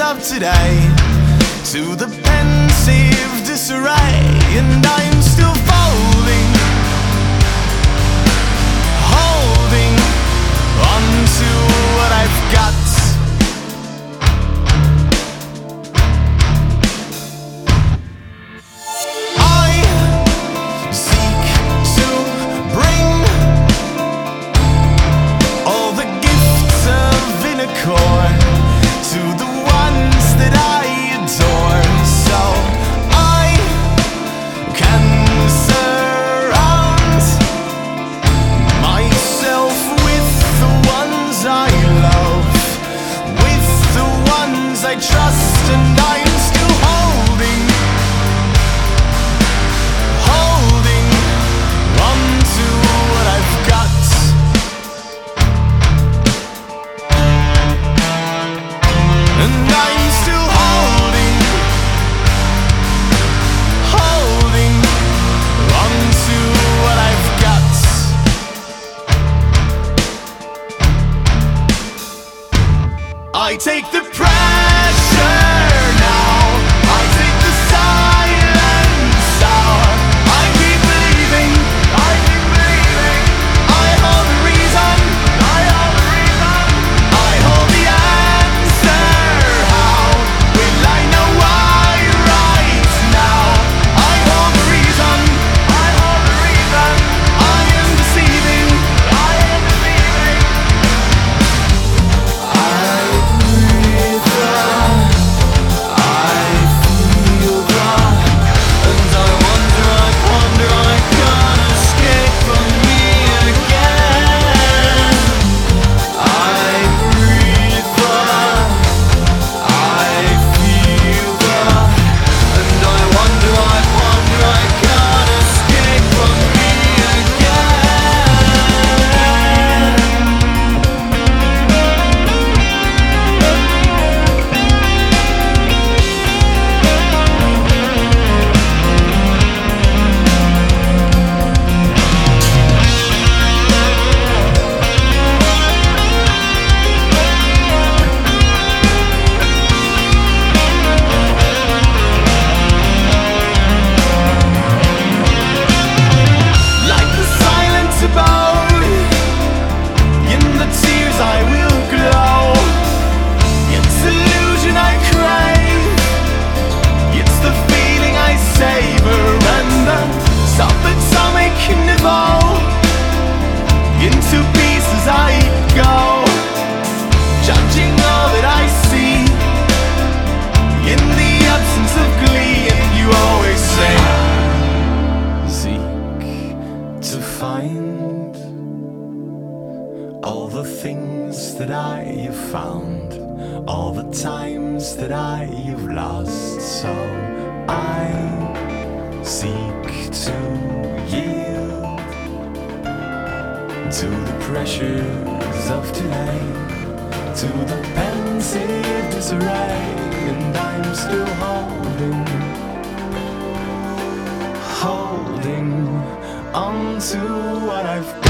of today, to the pensive disarray, and I'm still folding, holding on to what I've got. To the ones that I adore, so I can surround myself with the ones I love, with the ones I trust, and I'm still holding on to what I've got. And I'm still holding on to what I've got. I take the pressure now, I take the silence out. I keep believing, I hold the reason, I hold the answer. Will I know why right now? I hold the reason, I am deceiving, I breathe I feel and I wonder, I can't escape from me again. I breathe I feel and I wonder, I can't escape from me I will glow. It's illusion I crave, it's the feeling I savor, and the subatomic nivell. Into pieces I go, judging all that I see in the absence of glee. And you always say, seek to find all the things that I have found, all the times that I have lost. So I seek to yield to the pressures of today, to the pensive disarray, and I'm still holding on to what I've got.